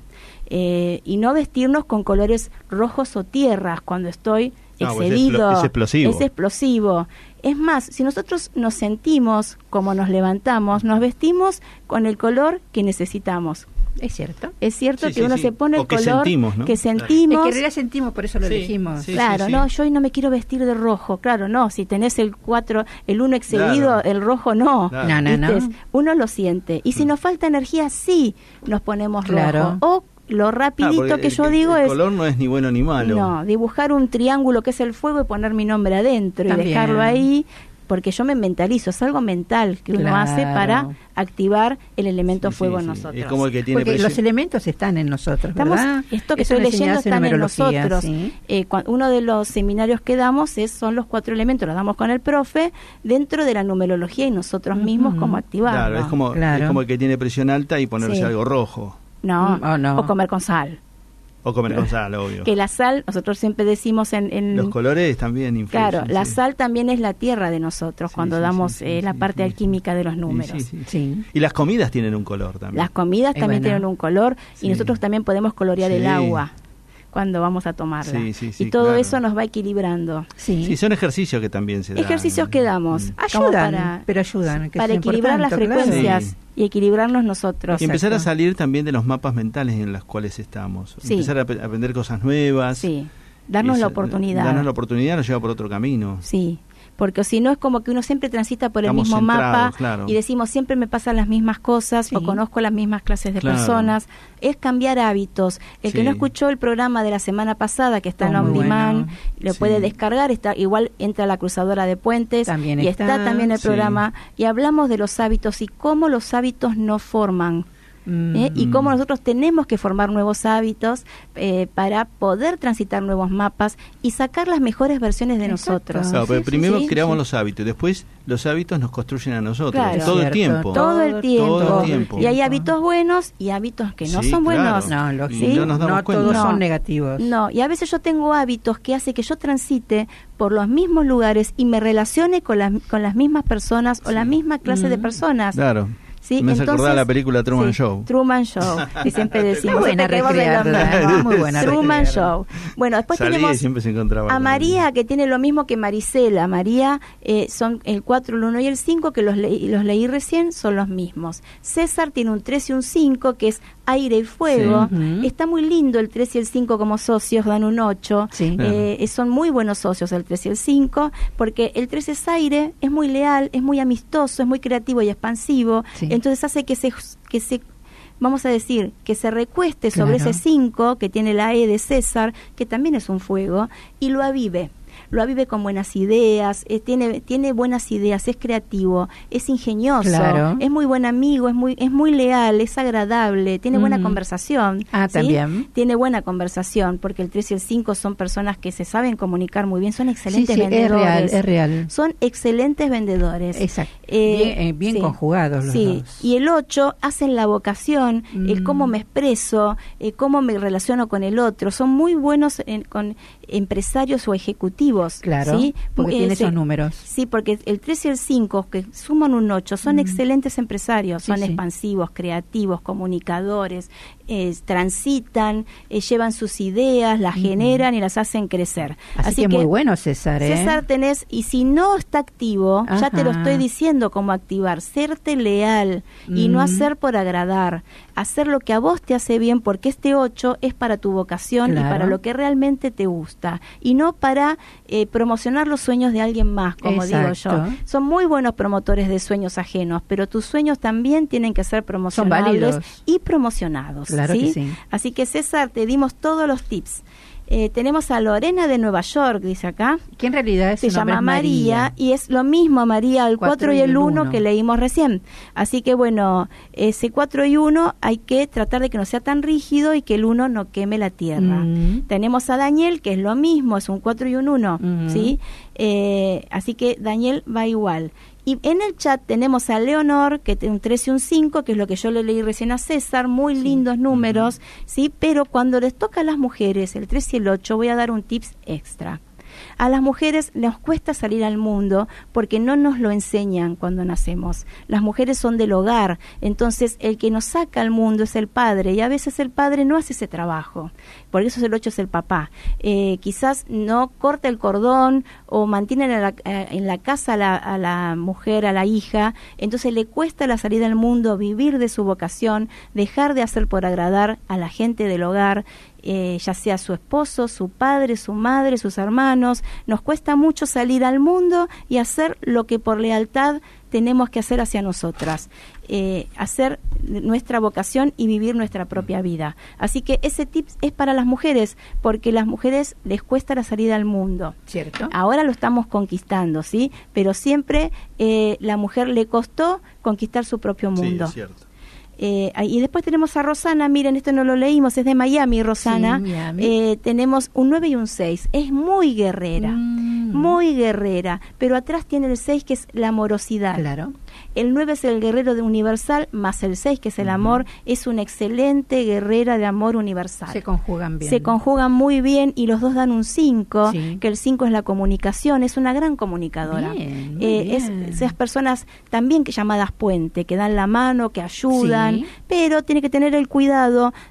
Y no vestirnos con colores rojos o tierras cuando estoy No, pues excedido. es explosivo. Es explosivo. Es más, si nosotros nos sentimos como nos levantamos, nos vestimos con el color que necesitamos. Es cierto. Es cierto Sí, que sí, uno sí. se pone el O que color sentimos, ¿no? que Claro. sentimos. Es que en realidad sentimos, por eso lo Sí, dijimos. sí. Claro, no, yo hoy no me quiero vestir de rojo. Claro, no, si tenés el 4, el 1 excedido, Claro. el rojo no. Claro. No, no, ¿Viste? no. Uno lo siente. Y si nos falta energía, sí nos ponemos Claro. rojo. O lo Ah, rapidito porque que yo digo el es, color no es ni bueno ni malo. no, dibujar un triángulo que es el fuego y poner mi nombre adentro También. y dejarlo ahí, porque yo me mentalizo, es algo mental que uno Claro. hace para activar el elemento Sí, sí, fuego en sí. nosotros. Es como el que tiene Porque presión. los elementos están en nosotros, Estamos, ¿verdad? esto que Eso estoy lo leyendo enseñás en están en numerología, nosotros. ¿sí? Uno de los seminarios que damos son los 4 elementos, los damos con el profe dentro de la numerología y nosotros mismos cómo activarlo. Claro, es como el que tiene presión alta y ponerse Sí. algo rojo. No, no. o comer con sal. O comer con sal, obvio. Que la sal, nosotros siempre decimos en Los colores también influyen. claro, la sí. sal también es la tierra de nosotros Sí, cuando sí, damos sí, sí, la sí, parte sí. alquímica de los Sí, números. sí, sí. Sí. Y las comidas tienen un color también. Las comidas también bueno. tienen un color Sí. y nosotros también podemos colorear el Sí. agua. cuando vamos a tomarla. Sí, y todo claro. eso nos va equilibrando. Sí, son ejercicios que también se dan. Ejercicios que damos. Ayudan, pero ayudan. Para equilibrar las frecuencias. Sí. Y equilibrarnos nosotros. Y empezar a salir también de los mapas mentales en los cuales estamos. Sí. Empezar a aprender cosas nuevas. Sí. Darnos la oportunidad. Darnos la oportunidad nos lleva por otro camino. Sí. Porque si no es como que uno siempre transita por Estamos el mismo mapa, claro. y decimos siempre me pasan las mismas cosas, o conozco las mismas clases de personas. Es cambiar hábitos. El que no escuchó el programa de la semana pasada, que está en On Demand, lo puede descargar, igual entra a la Cruzadora de Puentes, también y está también el programa, y hablamos de los hábitos y cómo los hábitos nos forman. Y cómo nosotros tenemos que formar nuevos hábitos para poder transitar nuevos mapas y sacar las mejores versiones de nosotros. Claro, pero primero creamos los hábitos, después los hábitos nos construyen a nosotros, claro. todo el tiempo. Todo el tiempo. tiempo. Y hay hábitos buenos y hábitos que no son buenos. Claro. No, no todos son negativos. No, y a veces yo tengo hábitos que hace que yo transite por los mismos lugares y me relacione con las mismas personas o la misma clase de personas. Claro. ¿Sí? Me hace acordar la película Truman Show. Truman Show, que siempre decimos. Muy buena recrearla, muy buena Truman Show. Bueno, después tenemos siempre se encontraba a María, que tiene lo mismo que Marisela. María son el 4, el 1 y el 5, que los leí recién, son los mismos. César tiene un 3 y un 5, que es aire y fuego. Está muy lindo el 3 y el 5 como socios, dan un 8. Son muy buenos socios el 3 y el 5, porque el 3 es aire, es muy leal, es muy amistoso, es muy creativo y expansivo. Entonces hace que se vamos a decir, que se recueste sobre ese 5 que tiene la E de César, que también es un fuego, y lo avive con buenas ideas, tiene buenas ideas, es creativo, es ingenioso, es muy buen amigo, es muy leal, es agradable, tiene buena conversación. También. Tiene buena conversación, porque el 3 y el 5 son personas que se saben comunicar muy bien, son excelentes vendedores. Es real. Son excelentes vendedores. Exacto. Bien conjugados los dos. Y el 8 hacen la vocación, el cómo me expreso, cómo me relaciono con el otro. Son muy buenos con empresarios o ejecutivos. Claro, ¿sí? porque tiene esos números. Sí, porque el 3 y el 5, que suman un 8, son excelentes empresarios, son expansivos, creativos, comunicadores, transitan, llevan sus ideas, las generan y las hacen crecer. Así que muy bueno César. César tenés, y si no está activo, ya te lo estoy diciendo cómo activar, serte leal y no hacer por agradar, hacer lo que a vos te hace bien, porque este 8 es para tu vocación y para lo que realmente te gusta, y no para promocionar los sueños de alguien más, como digo yo. Son muy buenos promotores de sueños ajenos, pero tus sueños también tienen que ser promocionables y promocionados. Claro que sí. Así que César, te dimos todos los tips. Tenemos a Lorena de Nueva York, dice acá. Que en realidad se llama María, y es lo mismo María, el 4 y el 1 que leímos recién. Así que bueno, ese 4 y 1 hay que tratar de que no sea tan rígido y que el 1 no queme la tierra. Tenemos a Daniel, que es lo mismo, es un 4 y un 1, ¿sí? Así que Daniel va igual. Y en el chat tenemos a Leonor, que tiene un 3 y un 5, que es lo que yo le leí recién a César, muy lindos números, ¿sí? Pero cuando les toca a las mujeres, el 3 y el 8, voy a dar un tips extra. A las mujeres nos cuesta salir al mundo porque no nos lo enseñan cuando nacemos. Las mujeres son del hogar, entonces el que nos saca al mundo es el padre, y a veces el padre no hace ese trabajo. Por eso el 8 es el papá. Quizás no corta el cordón o mantiene en la casa a la mujer, a la hija, entonces le cuesta la salida al mundo, vivir de su vocación, dejar de hacer por agradar a la gente del hogar, ya sea su esposo, su padre, su madre, sus hermanos. Nos cuesta mucho salir al mundo y hacer lo que por lealtad tenemos que hacer hacia nosotras, hacer nuestra vocación y vivir nuestra propia vida. Así que ese tip es para las mujeres, porque a las mujeres les cuesta la salida al mundo. ¿Cierto? Ahora lo estamos conquistando, ¿sí? Pero siempre la mujer le costó conquistar su propio mundo. Sí, es cierto. Y después tenemos a Rosana, miren, esto no lo leímos, es de Miami, Rosana. Sí, Miami. Tenemos un 9 y un 6, es muy guerrera, pero atrás tiene el 6, que es la amorosidad. Claro. El 9 es el guerrero de universal, más el 6, que es el amor, es una excelente guerrera de amor universal. Se conjugan bien. Se conjugan muy bien, y los dos dan un 5, que el 5 es la comunicación, es una gran comunicadora. Bien, esas personas también llamadas puente, que dan la mano, que ayudan, pero tiene que tener el cuidado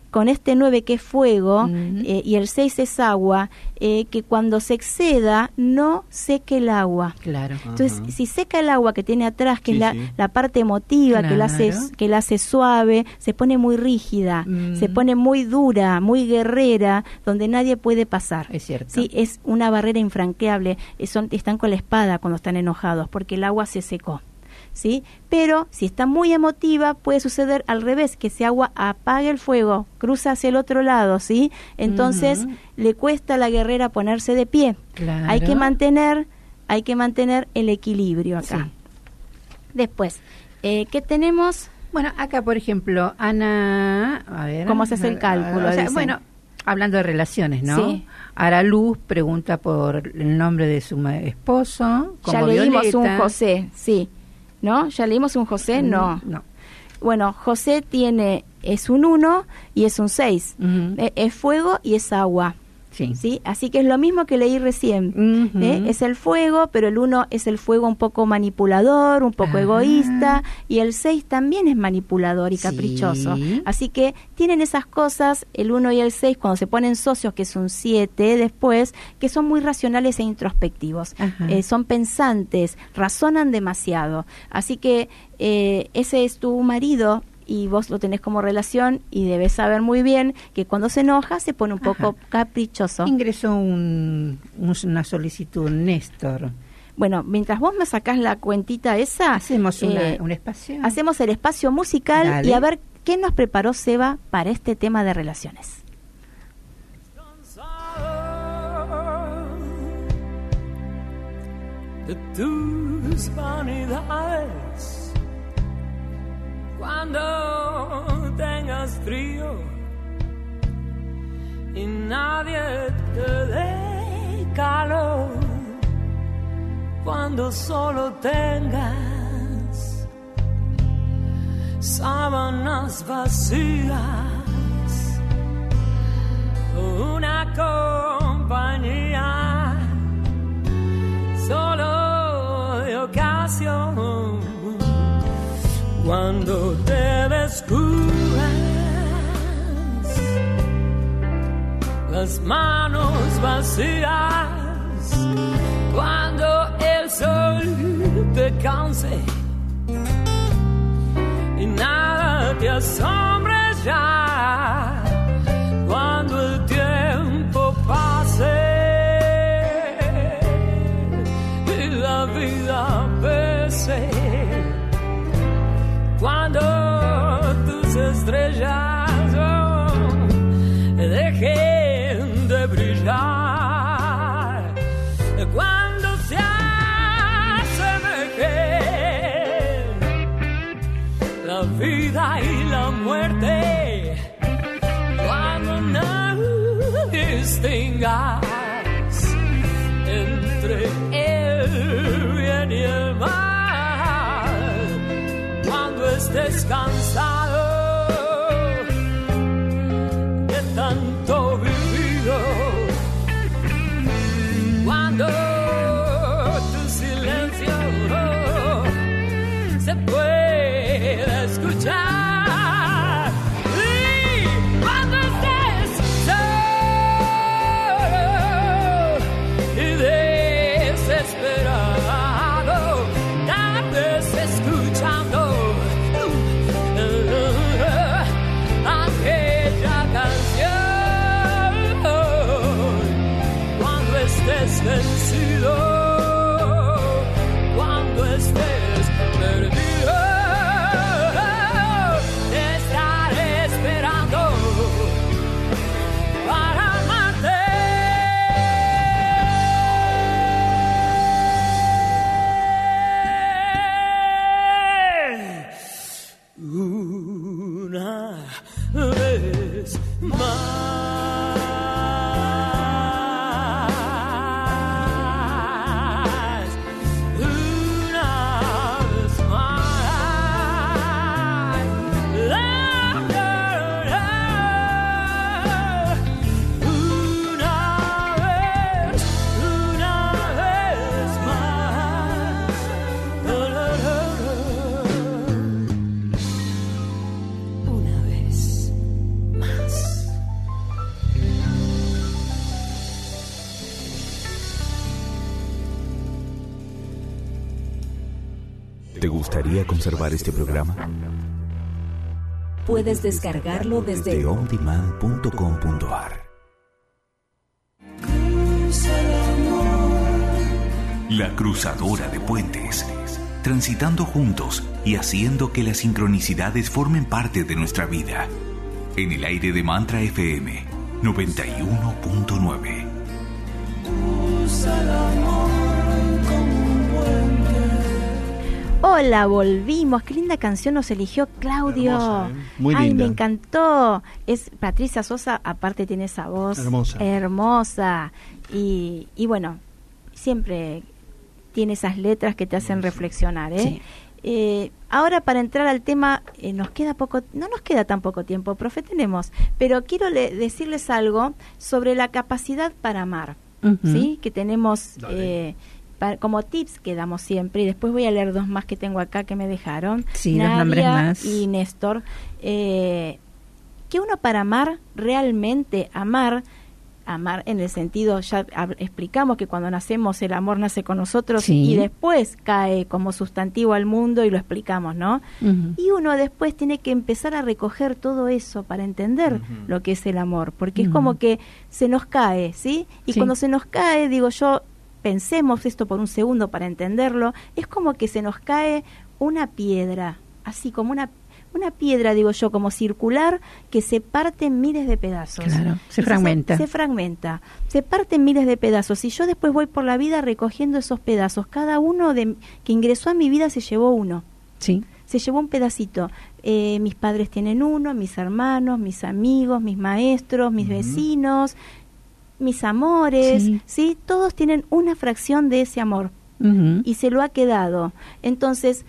con este 9 que es fuego y el 6 es agua, que cuando se exceda no seque el agua. Claro. Entonces, si seca el agua que tiene atrás, que es la parte emotiva, claro, que la hace suave, se pone muy rígida, se pone muy dura, muy guerrera, donde nadie puede pasar. Es cierto. Sí, es una barrera infranqueable. Están con la espada cuando están enojados, porque el agua se secó. ¿Sí? Pero si está muy emotiva puede suceder al revés, que ese agua apague el fuego, cruza hacia el otro lado, ¿sí? Entonces le cuesta a la guerrera ponerse de pie. Claro. Hay que mantener el equilibrio acá. Sí. Después, ¿qué tenemos? Bueno, acá por ejemplo, Ana, a ver, ¿cómo se hace el cálculo? O sea, bueno, hablando de relaciones, ¿no? Sí. Araluz pregunta por el nombre de su esposo. Ya leímos un José, sí. ¿No? ¿Ya leímos un José? No. Bueno, José es un 1 y es un 6. Es fuego y es agua. Sí. Así que es lo mismo que leí recién. Es el fuego, pero el 1 es el fuego un poco manipulador, un poco egoísta, y el 6 también es manipulador y caprichoso. Así que tienen esas cosas, el 1 y el 6, cuando se ponen socios, que es un 7 después, que son muy racionales e introspectivos. Son pensantes, razonan demasiado. Así que ese es tu marido, y vos lo tenés como relación y debes saber muy bien que cuando se enoja se pone un poco caprichoso. Ingresó una solicitud, Néstor. Bueno, mientras vos me sacás la cuentita esa, hacemos un espacio. Hacemos el espacio musical. Dale. Y a ver qué nos preparó Seba para este tema de relaciones. De tus vanidades. Cuando tengas frío y nadie te dé calor, cuando solo tengas sábanas vacías, una compañía solo de ocasión. Cuando te descubras las manos vacías, cuando el sol te canse y nada te asombre ya, cuando el tiempo pase y la vida pese, cuando tus estrellas dejen de brillar, cuando se asemejen la vida y la muerte, cuando no distingas entre el bien y el mal, estés cansado de tanto vivido, cuando tu silencio se puede escuchar, y cuando estés solo y desesperado, tardes escuchando vencido, cuando estés perdido, gustaría conservar este programa? Puedes descargarlo desde ondemand.com.ar. La cruzadora de puentes, transitando juntos y haciendo que las sincronicidades formen parte de nuestra vida. En el aire de Mantra FM 91.9. Hola, volvimos. Qué linda canción nos eligió Claudio. Hermosa, ¿eh? Muy linda. Ay, me encantó. Es Patricia Sosa, aparte tiene esa voz hermosa. Y bueno, siempre tiene esas letras que te hacen reflexionar, ¿eh? Sí. Ahora, para entrar al tema, no nos queda tan poco tiempo, profe, pero quiero decirles algo sobre la capacidad para amar, ¿sí? Que tenemos como tips que damos siempre, y después voy a leer 2 más que tengo acá que me dejaron, sí, Nadia los nombres más. Y Néstor, que uno para amar, realmente amar en el sentido, ya explicamos que cuando nacemos el amor nace con nosotros, sí, y después cae como sustantivo al mundo, y lo explicamos, ¿no? Y uno después tiene que empezar a recoger todo eso para entender lo que es el amor, porque es como que se nos cae, ¿sí? Y cuando se nos cae, digo yo, pensemos esto por un segundo para entenderlo, es como que se nos cae una piedra, así como una piedra, digo yo, como circular, que se parte en miles de pedazos. Claro, se fragmenta. Se fragmenta, se parte en miles de pedazos, y yo después voy por la vida recogiendo esos pedazos. Cada uno que ingresó a mi vida se llevó uno. Sí. Se llevó un pedacito. Mis padres tienen uno, mis hermanos, mis amigos, mis maestros, mis vecinos, mis amores, ¿sí? Todos tienen una fracción de ese amor, y se lo ha quedado. Entonces,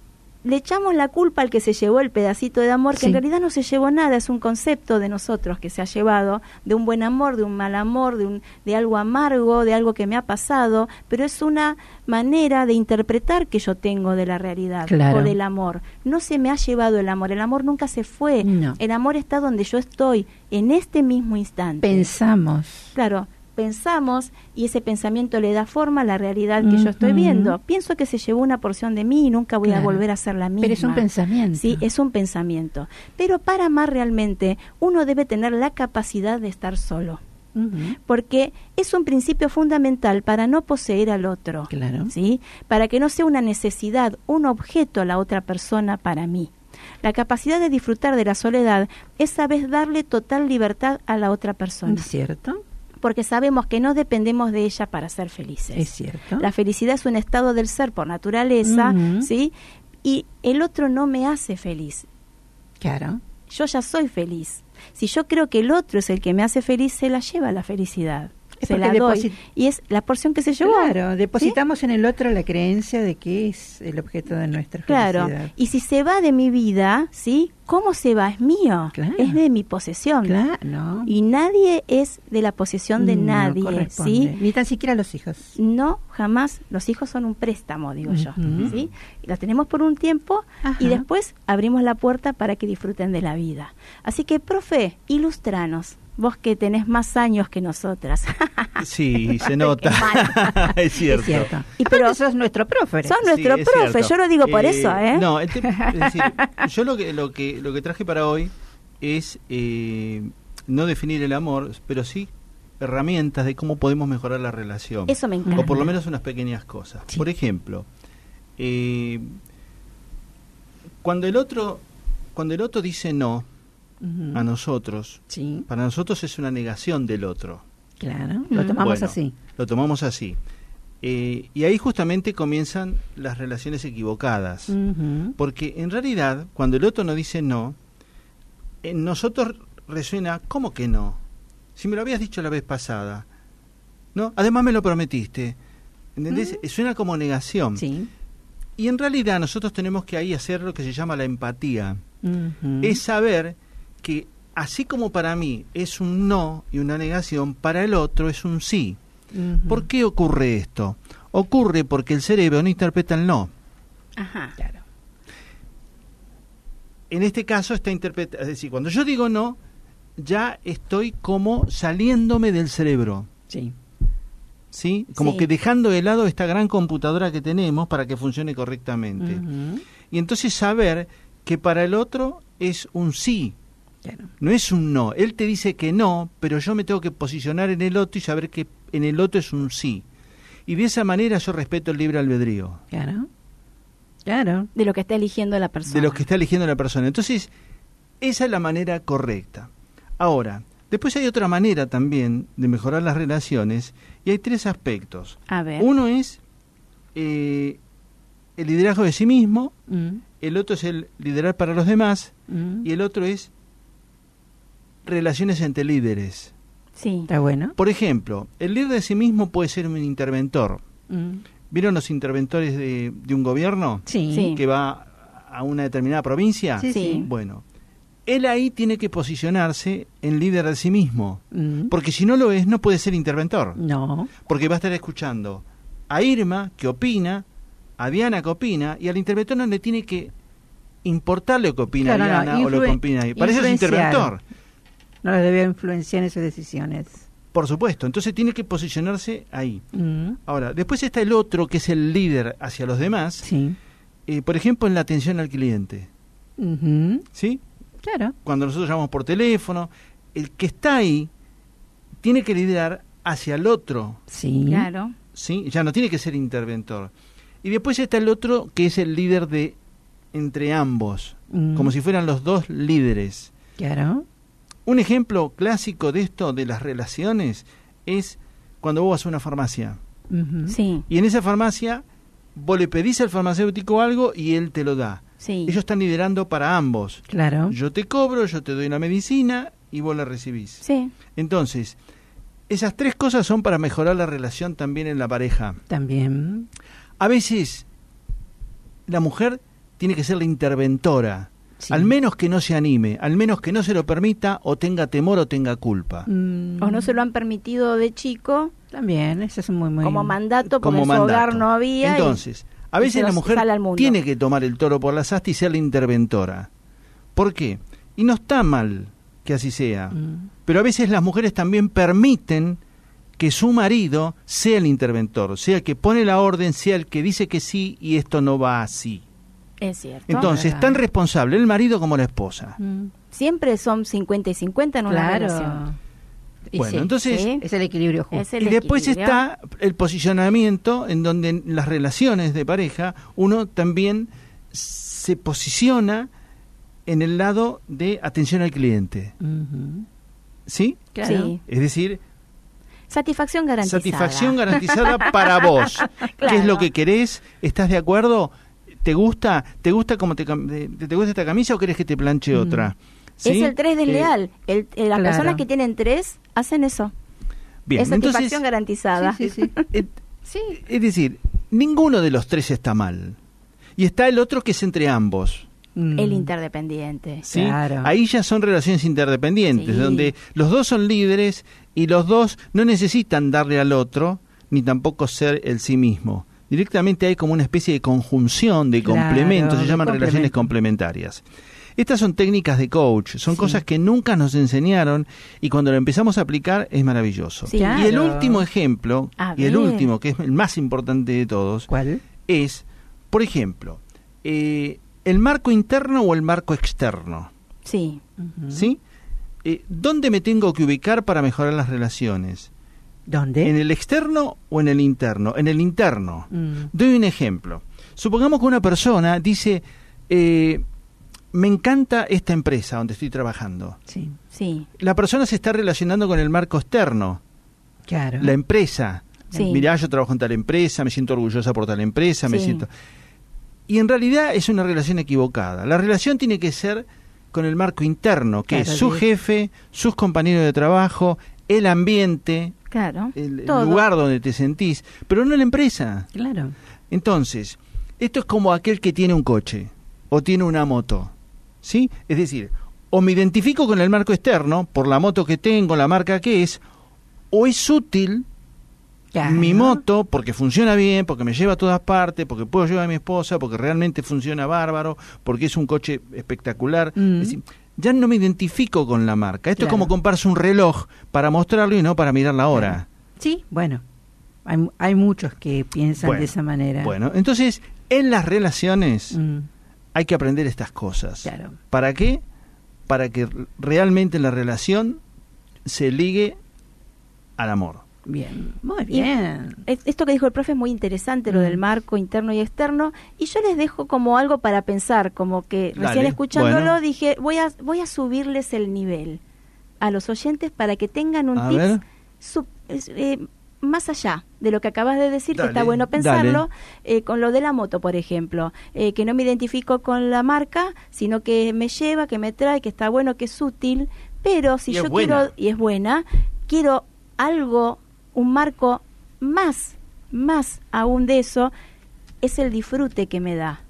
le echamos la culpa al que se llevó el pedacito de amor, que en realidad no se llevó nada, es un concepto de nosotros que se ha llevado, de un buen amor, de un mal amor, de algo amargo, de algo que me ha pasado, pero es una manera de interpretar que yo tengo de la realidad, o del amor. No se me ha llevado el amor nunca se fue, no. El amor está donde yo estoy, en este mismo instante. Pensamos. Claro. Pensamos, y ese pensamiento le da forma a la realidad que yo estoy viendo. Pienso que se llevó una porción de mí y nunca voy a volver a ser la misma. Pero es un pensamiento. Sí, es un pensamiento. Pero para amar realmente, uno debe tener la capacidad de estar solo. Porque es un principio fundamental para no poseer al otro. Claro. ¿Sí? Para que no sea una necesidad, un objeto a la otra persona para mí. La capacidad de disfrutar de la soledad es saber darle total libertad a la otra persona. ¿Es cierto? Porque sabemos que no dependemos de ella para ser felices. Es cierto. La felicidad es un estado del ser por naturaleza, ¿sí? Y el otro no me hace feliz. Claro. Yo ya soy feliz. Si yo creo que el otro es el que me hace feliz, se la lleva la felicidad. Se la doy. Y es la porción que se llevó. Claro, depositamos en el otro la creencia de que es el objeto de nuestra felicidad. Claro, y si se va de mi vida, ¿sí? ¿Cómo se va? Es mío, es de mi posesión. Claro. Y nadie es de la posesión de nadie, ¿sí? Ni tan siquiera los hijos. No, jamás. Los hijos son un préstamo, digo yo, ¿sí? Los tenemos por un tiempo y después abrimos la puerta para que disfruten de la vida. Así que, profe, ilustranos. Vos que tenés más años que nosotras. Sí, se nota. Es cierto. Es cierto. Pero sos nuestro profe. Sos nuestro profe, yo lo digo por eso, ¿eh? No, es decir, yo lo que traje para hoy es no definir el amor, pero sí herramientas de cómo podemos mejorar la relación. Eso me encanta. O por lo menos unas pequeñas cosas. Sí. Por ejemplo, cuando el otro dice no a nosotros, para nosotros es una negación del otro. Claro, lo tomamos así. Lo tomamos así. Y ahí justamente comienzan las relaciones equivocadas. Porque en realidad, cuando el otro nos dice no, en nosotros resuena, ¿cómo que no? Si me lo habías dicho la vez pasada, ¿no? Además me lo prometiste. ¿Entendés? Suena como negación. Sí. Y en realidad nosotros tenemos que ahí hacer lo que se llama la empatía. Es saber que así como para mí es un no y una negación, para el otro es un sí. ¿Por qué ocurre esto? Ocurre porque el cerebro no interpreta el no. Ajá. Claro. En este caso está interpretado, es decir, cuando yo digo no, ya estoy como saliéndome del cerebro. Sí. ¿Sí? Como que dejando de lado esta gran computadora que tenemos para que funcione correctamente. Y entonces saber que para el otro es un sí, Claro. no es un no. Él te dice que no, pero yo me tengo que posicionar en el otro y saber que en el otro es un sí. Y de esa manera yo respeto el libre albedrío. Claro. Claro. De lo que está eligiendo la persona. De lo que está eligiendo la persona. Entonces, esa es la manera correcta. Ahora, después hay otra manera también de mejorar las relaciones, y hay 3 aspectos. A ver. Uno es el liderazgo de sí mismo, Mm, el otro es el liderar para los demás, mm. y el otro es relaciones entre líderes. Sí. Está bueno. Por ejemplo, el líder de sí mismo puede ser un interventor. Mm. ¿Vieron los interventores de un gobierno Sí. Sí. que va a una determinada provincia? Sí, sí. Bueno, él ahí tiene que posicionarse en líder de sí mismo, Mm. porque si no lo es, no puede ser interventor, No. porque va a estar escuchando a Irma, que opina, a Diana, que opina, y al interventor no le tiene que importar lo que opina Claro, no, Diana o lo que opina Irma. Para eso es influenciar. interventor, No lo debe influenciar en sus decisiones. por supuesto, entonces tiene que posicionarse ahí. Mm. Ahora, después está el otro, que es el líder hacia los demás, Sí. por ejemplo, en la atención al cliente, Ujú. ¿sí? Claro. Cuando nosotros llamamos por teléfono, el que está ahí tiene que liderar hacia el otro, Sí. Claro. ¿sí? Ya no tiene que ser interventor. Y después está el otro, que es el líder de entre ambos, Mm. como si fueran los dos líderes. Claro. Un ejemplo clásico de esto, de las relaciones, es cuando vos vas a una farmacia. Ujú. Sí. Y en esa farmacia vos le pedís al farmacéutico algo y él te lo da. Sí. Ellos están liderando para ambos. Claro. Yo te cobro, yo te doy una medicina y vos la recibís. Sí. Entonces, esas 3 cosas son para mejorar la relación también en la pareja. También. A veces la mujer tiene que ser la interventora, Sí. al menos que no se anime, al menos que no se lo permita o tenga temor o tenga culpa. Mm. O no se lo han permitido de chico También, eso es muy, muy... como mandato, porque Como en su mandato. hogar no había. Entonces, a y veces se la los mujer sale al mundo. tiene que tomar el toro por las astas y ser la interventora. ¿Por qué? Y no está mal que así sea, Mm. pero a veces las mujeres también permiten que su marido sea el interventor, sea el que pone la orden, sea el que dice que sí y esto no va así. Es cierto. Entonces, verdad. tan responsable el marido como la esposa. Mm. Siempre son 50 y 50 en una relación. Claro. Y Bueno, sí, entonces, Sí. es el equilibrio justo. Es el y después equilibrio. está el posicionamiento en donde en las relaciones de pareja uno también se posiciona en el lado de atención al cliente. Ujú. ¿Sí? Claro. Sí. Es decir, Satisfacción garantizada. satisfacción garantizada para vos. ¿Qué Claro. es lo que querés? ¿Estás de acuerdo? ¿Te gusta? ¿Te gusta cómo te gusta esta camisa o querés que te planche otra? ¿Sí? Es el 3 del leal. Las Claro. personas que tienen 3 hacen eso. Bien, es satisfacción entonces, garantizada. Sí, sí, sí. Sí, es decir, ninguno de los 3 está mal. Y está el otro que es entre ambos. Mm. El interdependiente. ¿Sí? Claro. Ahí ya son relaciones interdependientes, Sí. donde los dos son líderes y los dos no necesitan darle al otro, ni tampoco ser el sí mismo. Directamente hay como una especie de conjunción, de Claro, complementos, se de llaman relaciones complemento. complementarias. Estas son técnicas de coach, son Sí. cosas que nunca nos enseñaron y cuando lo empezamos a aplicar es maravilloso. Sí. Y el Claro. último ejemplo, A y el ver. último, que es el más importante de todos, ¿Cuál? es, por ejemplo, el marco interno o el marco externo. Sí. Ujú. ¿Sí? ¿Dónde me tengo que ubicar para mejorar las relaciones? ¿Dónde? ¿En el externo o en el interno? En el interno. Mm. Doy un ejemplo. Supongamos que una persona dice, me encanta esta empresa donde estoy trabajando. Sí, Sí. La persona se está relacionando con el marco externo, claro. la empresa. Sí. Mirá, yo trabajo en tal empresa, me siento orgullosa por tal empresa, me Sí. siento... Y en realidad es una relación equivocada. La relación tiene que ser con el marco interno, que Claro, es su sí. jefe, sus compañeros de trabajo, el ambiente, Claro. el Todo. lugar donde te sentís, pero no la empresa. Claro. Entonces, esto es como aquel que tiene un coche o tiene una moto, ¿sí? Es decir, o me identifico con el marco externo por la moto que tengo, la marca que es, o es útil Claro. mi moto porque funciona bien, porque me lleva a todas partes, porque puedo llevar a mi esposa, porque realmente funciona bárbaro, porque es un coche espectacular. Mm. Es decir, ya no me identifico con la marca. Esto Claro. es como comprarse un reloj para mostrarlo y no para mirar la hora. Sí, bueno. Hay muchos que piensan Bueno, de esa manera. Bueno, entonces, en las relaciones Mm. hay que aprender estas cosas. Claro. ¿Para qué? Para que realmente la relación se ligue al amor. Bien, muy bien. Esto que dijo el profe es muy interesante, lo del marco interno y externo, y yo les dejo como algo para pensar, como que recién escuchándolo dije, voy a subirles el nivel a los oyentes para que tengan un tips más allá de lo que acabas de decir, que está bueno pensarlo, con lo de la moto, por ejemplo, que no me identifico con la marca, sino que me lleva, que me trae, que está bueno, que es útil, pero si yo quiero, y es buena, quiero algo, un marco más aún de eso, es el disfrute que me da.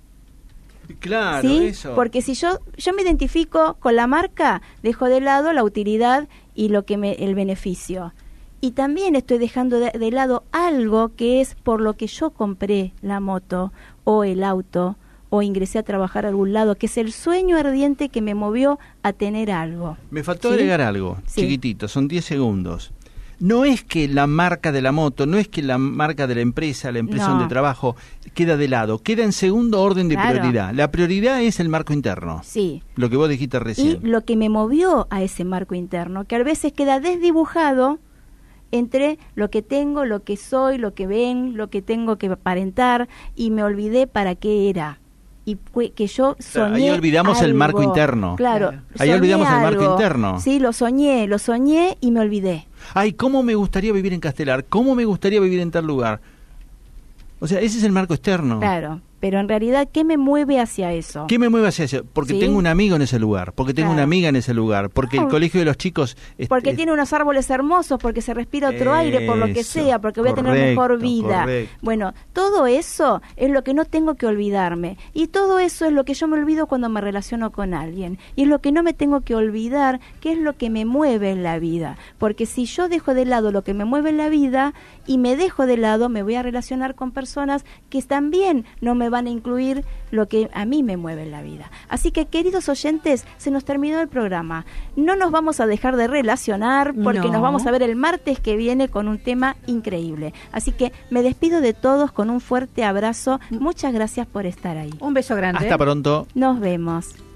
Claro, ¿sí? Eso. Porque si yo me identifico con la marca, dejo de lado la utilidad y el beneficio. Y también estoy dejando de lado algo que es por lo que yo compré la moto o el auto o ingresé a trabajar a algún lado, que es el sueño ardiente que me movió a tener algo. Me faltó agregar algo, chiquitito, son 10 segundos. No es que la marca de la moto, no es que la marca de la empresa donde trabajo, queda de lado, queda en segundo orden de prioridad. La prioridad es el marco interno. Sí. Lo que vos dijiste recién. Y lo que me movió a ese marco interno, que a veces queda desdibujado entre lo que tengo, lo que soy, lo que ven, lo que tengo que aparentar, y me olvidé para qué era. Y que yo soñé. Ahí olvidamos algo. El marco interno. Claro. Ahí olvidamos el marco interno. Sí, lo soñé y me olvidé. Ay, ¿cómo me gustaría vivir en Castelar? ¿Cómo me gustaría vivir en tal lugar? O sea, ese es el marco externo. Claro, pero en realidad, ¿qué me mueve hacia eso? ¿Qué me mueve hacia eso? Porque tengo un amigo en ese lugar, porque tengo una amiga en ese lugar, porque el colegio de los chicos... Porque tiene unos árboles hermosos, porque se respira otro aire, por lo que sea, porque voy a tener mejor vida. Correcto. Bueno, todo eso es lo que no tengo que olvidarme. Y todo eso es lo que yo me olvido cuando me relaciono con alguien. Y es lo que no me tengo que olvidar, que es lo que me mueve en la vida. Porque si yo dejo de lado lo que me mueve en la vida y me dejo de lado, me voy a relacionar con personas que también no me van a incluir lo que a mí me mueve en la vida. Así que, queridos oyentes, se nos terminó el programa. No nos vamos a dejar de relacionar porque nos vamos a ver el martes que viene con un tema increíble. Así que me despido de todos con un fuerte abrazo. Muchas gracias por estar ahí. Un beso grande. Hasta pronto. Nos vemos.